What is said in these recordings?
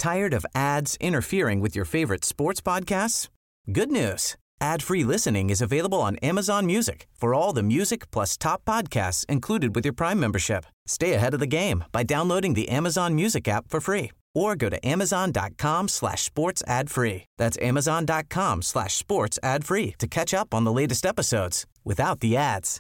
Tired of ads interfering with your favorite sports podcasts? Good news. Ad-free listening is available on Amazon Music for all the music plus top podcasts included with your Prime membership. Stay ahead of the game by downloading the Amazon Music app for free or go to amazon.com/sports ad free. That's amazon.com/sports ad free to catch up on the latest episodes without the ads.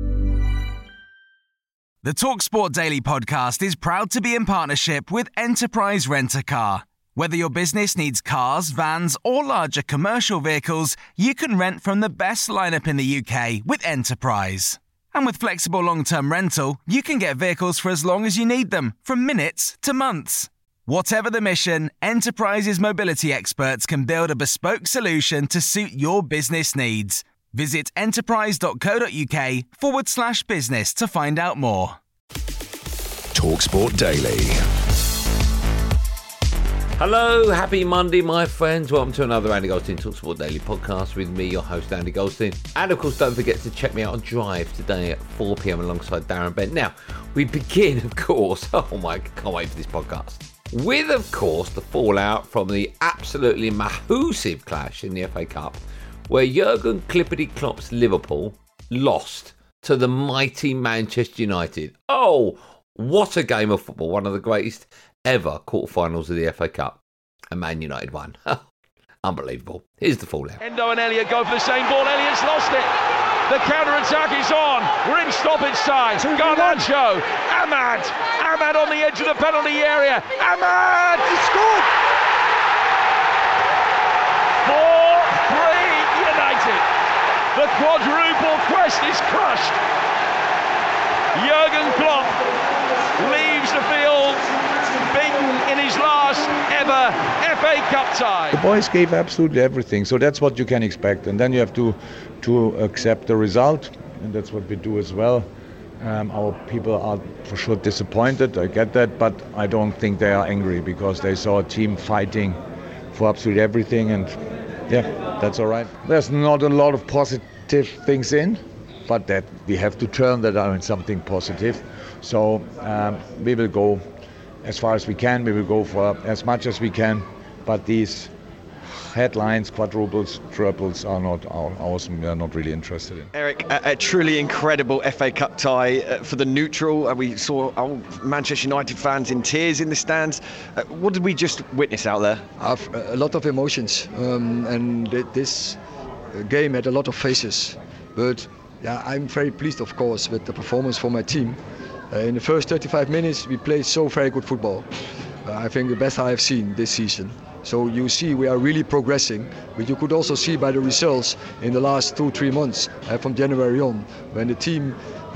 The TalkSport Daily podcast is proud to be in partnership with Enterprise Rent-A-Car. Whether your business needs cars, vans, or larger commercial vehicles, you can rent from the best lineup in the UK with Enterprise. And with flexible long-term rental, you can get vehicles for as long as you need them, from minutes to months. Whatever the mission, Enterprise's mobility experts can build a bespoke solution to suit your business needs. Visit enterprise.co.uk/business to find out more. TalkSport Daily. Hello, happy Monday, my friends. Welcome to another Andy Goldstein TalkSport Daily podcast with me, your host, Andy Goldstein. And, of course, don't forget to check me out on Drive today at 4 p.m. alongside Darren Bent. Now, we begin, of course, oh my, can't wait for this podcast, with, of course, the fallout from the absolutely massive clash in the FA Cup, where Jurgen Klippity Klopp's Liverpool lost to the mighty Manchester United. Oh, what a game of football. One of the greatest ever quarterfinals of the FA Cup. And Man United won. Unbelievable. Here's the fallout. Endo and Elliott go for the same ball. Elliott's lost it. The counter-attack is on. We're in stoppage time. Garnacho. Ahmad on the edge of the penalty area. Ahmad! He scored! 4-3 United. The quadruple quest is crushed. Jurgen Klopp leaves the field beaten in his last ever FA Cup tie. The boys gave absolutely everything, so that's what you can expect. And then you have to accept the result, and that's what we do as well. Our people are for sure disappointed, I get that, but I don't think they are angry because they saw a team fighting for absolutely everything, and yeah, that's all right. There's not a lot of positive things in, but that we have to turn that into something positive. So we will go as far as we can, we will go for as much as we can, but these headlines, quadruples, triples are not ours, we are not really interested in. Eric, a truly incredible FA Cup tie for the neutral. We saw Manchester United fans in tears in the stands. What did we just witness out there? A lot of emotions, and this game had a lot of faces, but yeah, I'm very pleased, of course, with the performance for my team. In the first 35 minutes, we played so very good football. I think the best I have seen this season. So you see we are really progressing, but you could also see by the results in the last 2-3 months from January on, when the team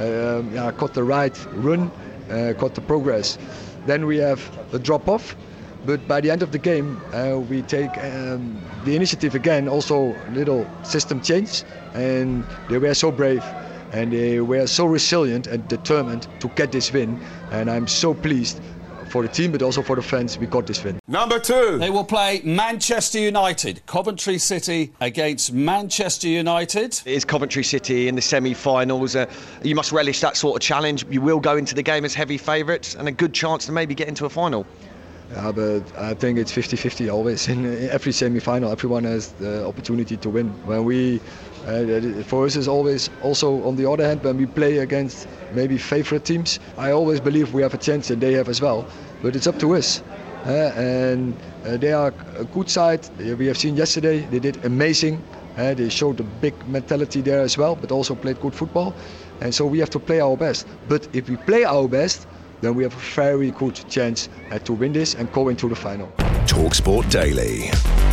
got the right run, got the progress. Then we have a drop-off, but by the end of the game we take the initiative again, also a little system change, and they were so brave. And they were so resilient and determined to get this win. And I'm so pleased for the team, but also for the fans, we got this win. Number 2. They will play Manchester United. Coventry City against Manchester United. It is Coventry City in the semi-finals. You must relish that sort of challenge. You will go into the game as heavy favourites and a good chance to maybe get into a final. Yeah, but I think it's 50-50 always. In every semi-final, everyone has the opportunity to win. When we, for us, is always also on the other hand, when we play against maybe favourite teams, I always believe we have a chance and they have as well. But it's up to us. And they are a good side. We have seen yesterday, they did amazing. They showed a big mentality there as well, but also played good football. And so we have to play our best. But if we play our best, then we have a very good chance to win this and go into the final. TalkSport Daily.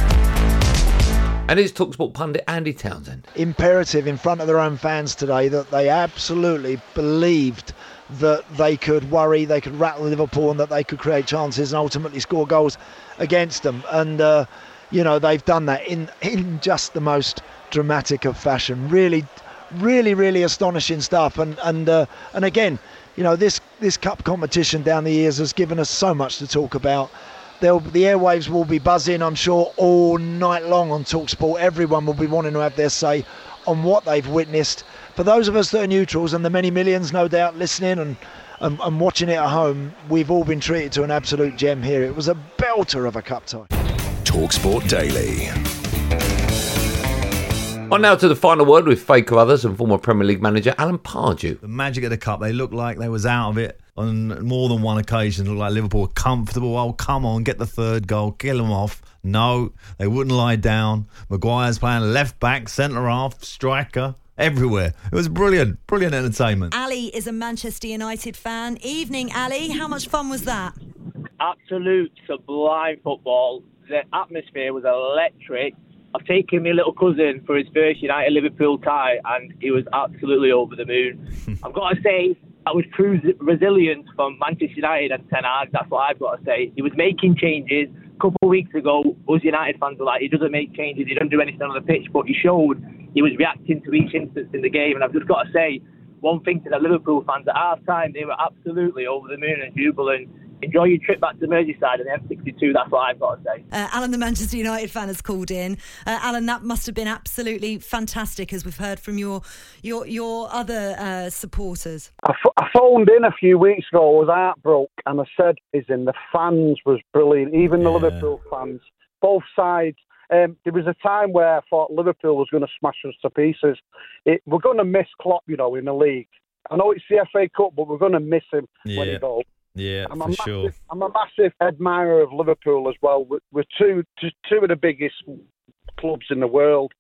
And it's TalkSport pundit Andy Townsend. Imperative in front of their own fans today that they absolutely believed that they could worry, they could rattle Liverpool and that they could create chances and ultimately score goals against them. And, they've done that in just the most dramatic of fashion. Really, really, really astonishing stuff. And again, this cup competition down the years has given us so much to talk about. The airwaves will be buzzing, I'm sure, all night long on TalkSport. Everyone will be wanting to have their say on what they've witnessed. For those of us that are neutrals and the many millions, no doubt, listening and watching it at home, we've all been treated to an absolute gem here. It was a belter of a cup tie. TalkSport Daily. On now to the final word with Faye Carruthers and former Premier League manager Alan Pardew. The magic of the cup, they looked like they was out of it on more than one occasion. It looked like Liverpool were comfortable. Oh, come on, get the third goal, kill them off. No, they wouldn't lie down. Maguire's playing left back, centre half, striker, everywhere. It was brilliant entertainment. Ali is a Manchester United fan. Evening, Ali. How much fun was that? Absolute sublime football. The atmosphere was electric. I've taken my little cousin for his first United-Liverpool tie, and he was absolutely over the moon. I've got to say, that was true resilience from Manchester United and Ten Hag. That's what I've got to say. He was making changes. A couple of weeks ago, us United fans were like, he doesn't make changes, he doesn't do anything on the pitch, but he showed he was reacting to each instance in the game. And I've just got to say, one thing to the Liverpool fans, at half-time, they were absolutely over the moon and jubilant. Enjoy your trip back to Merseyside and M62, that's what I've got to say. Alan, the Manchester United fan, has called in. Alan, that must have been absolutely fantastic, as we've heard from your other supporters. I phoned in a few weeks ago, I was heartbroken, and I said, the fans was brilliant, even the Liverpool fans, both sides. There was a time where I thought Liverpool was going to smash us to pieces. We're going to miss Klopp, in the league. I know it's the FA Cup, but we're going to miss him when he goes. Yeah, sure. I'm a massive admirer of Liverpool as well. We're two of the biggest clubs in the world.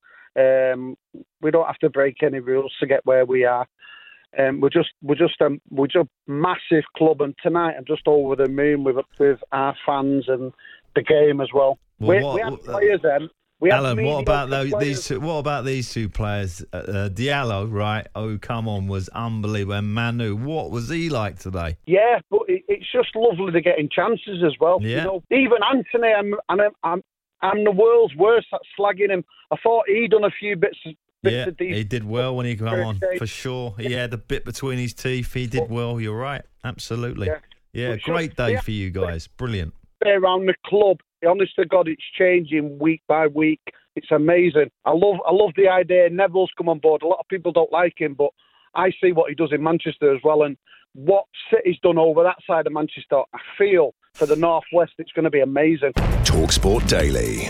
We don't have to break any rules to get where we are. We're just a massive club, and tonight I'm just over the moon with our fans and the game as well. We had players then. Alan, what about these two? What about these two players? Diallo, right? Oh, come on, was unbelievable. And Manu, what was he like today? Yeah, but it's just lovely to getting chances as well. Yeah. Even Anthony, I'm the world's worst at slagging him. I thought he'd done a few bits of decent. He did well when he came on, for sure. He had a bit between his teeth. He did well. You're right, absolutely. Yeah, great day for you guys. Brilliant. Around the club, honest to God, it's changing week by week. It's amazing. I love the idea Neville's come on board. A lot of people don't like him, but I see what he does in Manchester as well, and what City's done over that side of Manchester. I feel for the Northwest, it's going to be amazing. TalkSport Daily.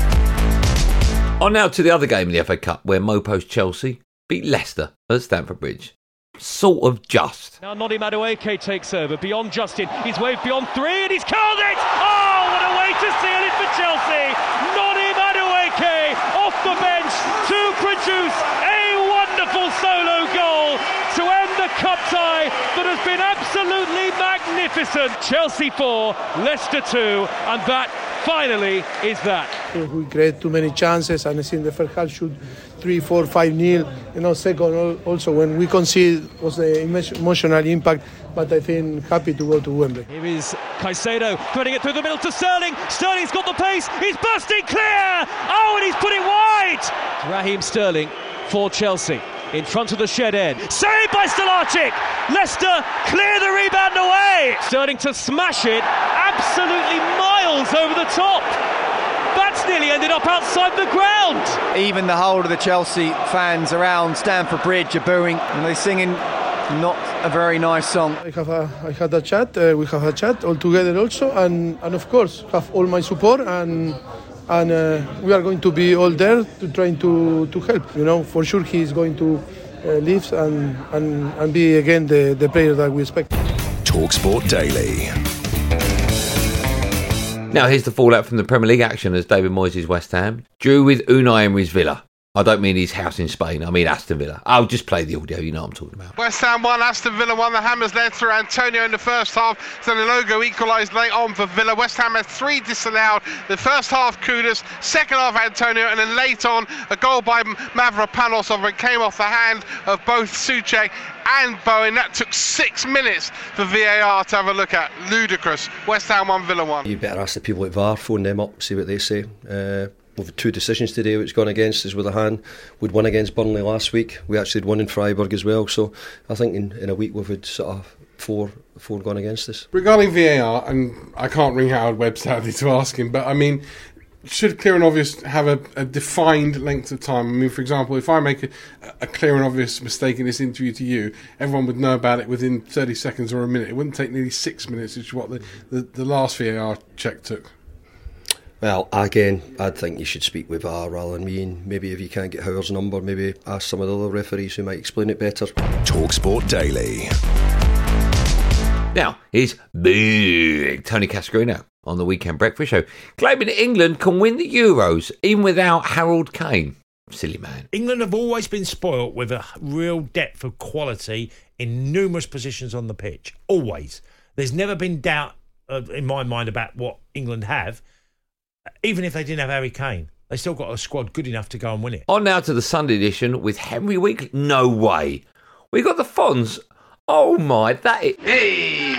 On now to the other game in the FA Cup, where Mopo's Chelsea beat Leicester at Stamford Bridge. Sort of just. Now Noni Madueke takes over beyond Justin. He's waved beyond three and he's curled it! Oh, what a way to seal it for Chelsea! Noni Madueke off the bench to produce a wonderful solo goal to end the cup tie that has been absolutely magnificent. Chelsea 4, Leicester 2, and that finally is that. We create too many chances, and I think the first half should 3-4, 5-0. Second, also when we concede was the emotional impact, but I think happy to go to Wembley. Here is Caicedo putting it through the middle to Sterling. Sterling's got the pace. He's bursting clear. Oh, and he's put it wide. Raheem Sterling for Chelsea. In front of the shed end. Saved by Stalacic! Leicester clear the rebound away! Sterling to smash it, absolutely miles over the top. That's nearly ended up outside the ground. Even the whole of the Chelsea fans around Stamford Bridge are booing, and they're singing not a very nice song. I had a chat, we have a chat all together also, and of course have all my support, and we are going to be all there to try to help. For sure he is going to live and be again the player that we expect. TalkSport Daily. Now here's the fallout from the Premier League action as David Moyes' West Ham drew with Unai Emery's Villa. I don't mean his house in Spain, I mean Aston Villa. I'll just play the audio, you know what I'm talking about. West Ham 1, Aston Villa 1. The Hammers led through Antonio in the first half. Zaniolo equalised late on for Villa. West Ham had 3 disallowed. The first half, Kudus. Second half, Antonio. And then late on, a goal by Mavropanos over it came off the hand of both Souček and Bowen. That took 6 minutes for VAR to have a look at. Ludicrous. West Ham 1, Villa 1. You better ask the people at VAR, phone them up, see what they say. We've had 2 decisions today which gone against us with a hand. We'd won against Burnley last week. We actually had 1 in Freiburg as well. So I think in a week we've had sort of 4 gone against us. Regarding VAR, and I can't ring Howard Webb sadly to ask him, but I mean, should Clear and Obvious have a defined length of time? I mean, for example, if I make a clear and obvious mistake in this interview to you, everyone would know about it within 30 seconds or a minute. It wouldn't take nearly 6 minutes, which is what the last VAR check took. Well, again, I'd think you should speak with VAR rather than me, and maybe if you can't get Howard's number, maybe ask some of the other referees who might explain it better. TalkSport Daily. Now, here's big Tony Cascarino on the Weekend Breakfast Show, claiming that England can win the Euros even without Harold Kane. Silly man. England have always been spoilt with a real depth of quality in numerous positions on the pitch. Always. There's never been doubt in my mind about what England have. Even if they didn't have Harry Kane, they still got a squad good enough to go and win it. On now to the Sunday edition with Henry Winkley. No way. We got the Fonz. Oh my, that is... Hey!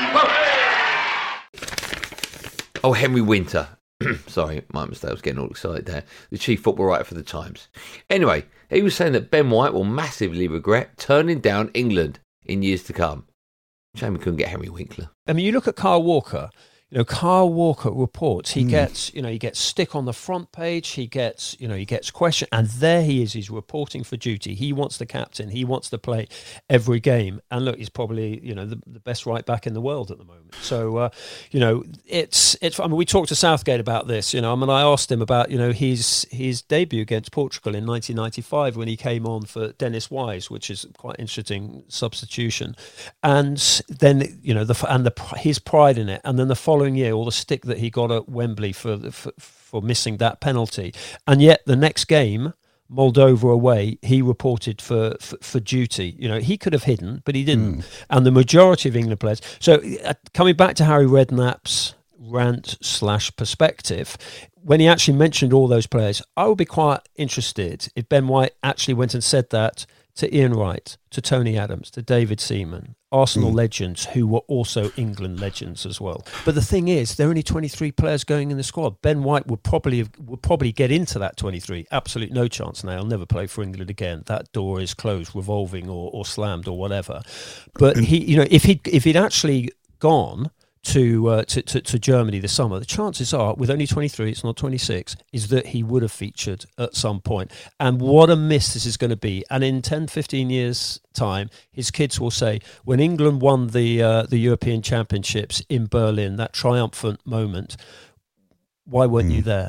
Oh, Henry Winter. Sorry, my mistake. I was getting all excited there. The chief football writer for the Times. Anyway, he was saying that Ben White will massively regret turning down England in years to come. Shame we couldn't get Henry Winkler. I mean, you look at Kyle Walker. You know, Kyle Walker reports. He gets, he gets stick on the front page. He gets questioned, and there he is. He's reporting for duty. He wants the captain. He wants to play every game. And look, he's probably the best right back in the world at the moment. So it's. I mean, we talked to Southgate about this. I asked him about his debut against Portugal in 1995 when he came on for Dennis Wise, which is quite an interesting substitution. And then his pride in it, and then the following year, all the stick that he got at Wembley for missing that penalty, and yet the next game, Moldova away, he reported for duty. He could have hidden, but he didn't. And the majority of England players. So coming back to Harry Redknapp's rant/perspective, when he actually mentioned all those players, I would be quite interested if Ben White actually went and said that to Ian Wright, to Tony Adams, to David Seaman, Arsenal legends who were also England legends as well. But the thing is, there are only 23 players going in the squad. Ben White would probably get into that 23. Absolute no chance now. He'll never play for England again. That door is closed, revolving or slammed or whatever. But he, if he'd actually gone to Germany this summer, the chances are, with only 23, it's not 26, is that he would have featured at some point. And what a miss this is going to be. And in 10, 15 years' time, his kids will say, when England won the European Championships in Berlin, that triumphant moment, why weren't you there?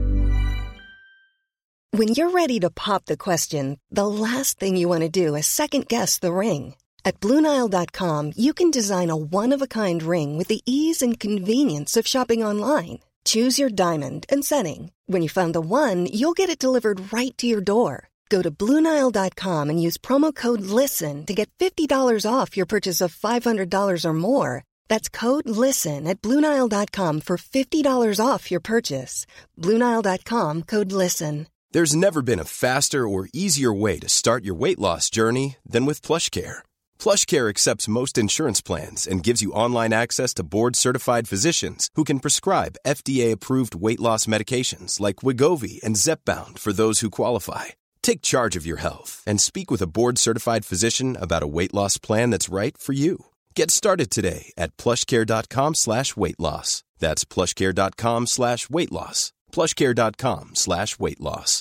When you're ready to pop the question, the last thing you want to do is second-guess the ring. At BlueNile.com, you can design a one-of-a-kind ring with the ease and convenience of shopping online. Choose your diamond and setting. When you find the one, you'll get it delivered right to your door. Go to BlueNile.com and use promo code LISTEN to get $50 off your purchase of $500 or more. That's code LISTEN at BlueNile.com for $50 off your purchase. BlueNile.com, code LISTEN. There's never been a faster or easier way to start your weight loss journey than with PlushCare. PlushCare accepts most insurance plans and gives you online access to board-certified physicians who can prescribe FDA-approved weight loss medications like Wegovy and Zepbound for those who qualify. Take charge of your health and speak with a board-certified physician about a weight loss plan that's right for you. Get started today at plushcare.com/weight loss. That's plushcare.com/weight loss. plushcare.com/weight loss.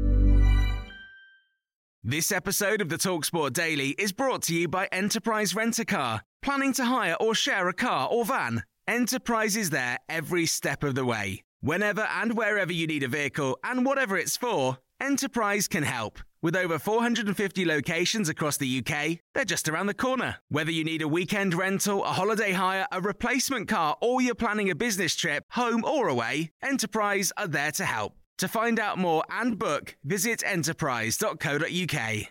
This episode of the TalkSport Daily is brought to you by Enterprise Rent-A-Car. Planning to hire or share a car or van? Enterprise is there every step of the way. Whenever and wherever you need a vehicle and whatever it's for, Enterprise can help. With over 450 locations across the UK, they're just around the corner. Whether you need a weekend rental, a holiday hire, a replacement car, or you're planning a business trip, home or away, Enterprise are there to help. To find out more and book, visit enterprise.co.uk.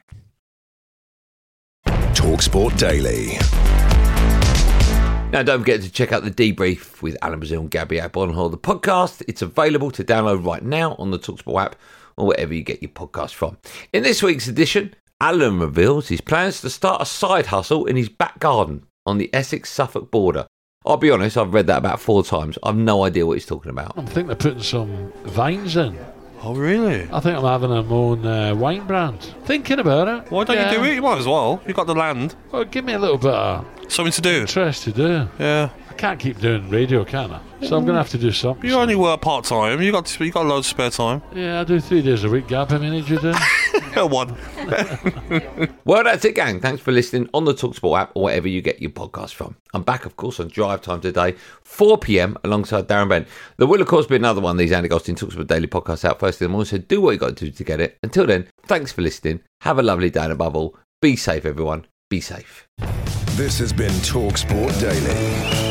TalkSport Daily. Now, don't forget to check out the debrief with Alan Brazil and Gabby Agbonhol, the podcast. It's available to download right now on the TalkSport app or wherever you get your podcast from. In this week's edition, Alan reveals his plans to start a side hustle in his back garden on the Essex-Suffolk border. I'll be honest, I've read that about 4 times. I've no idea what he's talking about. I think they're putting some vines in. Oh, really? I think I'm having a own wine brand. Thinking about it. Why don't you do it? You might as well. You've got the land. Well, give me a little bit of something to do. Interest to do. Yeah. I can't keep doing radio, can I? So I'm going to have to do something. You only work part time. You got loads of spare time. Yeah, I do 3 days a week. Gab, how many do you do? One. Well, that's it, gang. Thanks for listening on the TalkSport app or wherever you get your podcast from. I'm back, of course, on Drive Time today, 4 p.m, alongside Darren Bent. There will, of course, be another one of these Andy Goldstein TalkSport Daily podcasts out first in the morning, so do what you got to do to get it. Until then, thanks for listening. Have a lovely day, and above all, be safe, everyone. Be safe. This has been TalkSport Daily.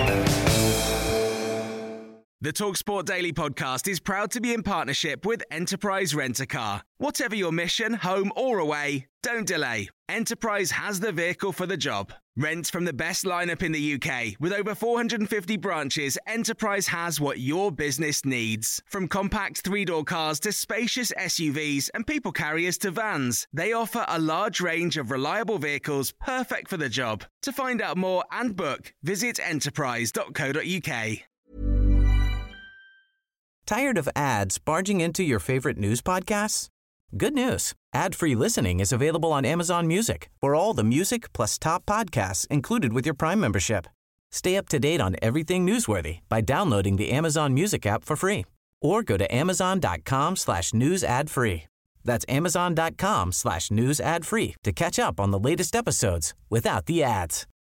The TalkSport Daily podcast is proud to be in partnership with Enterprise Rent-A-Car. Whatever your mission, home or away, don't delay. Enterprise has the vehicle for the job. Rent from the best lineup in the UK. With over 450 branches, Enterprise has what your business needs. From compact 3-door cars to spacious SUVs and people carriers to vans, they offer a large range of reliable vehicles perfect for the job. To find out more and book, visit enterprise.co.uk. Tired of ads barging into your favorite news podcasts? Good news. Ad-free listening is available on Amazon Music for all the music plus top podcasts included with your Prime membership. Stay up to date on everything newsworthy by downloading the Amazon Music app for free or go to amazon.com/news ad free. That's amazon.com/news ad free to catch up on the latest episodes without the ads.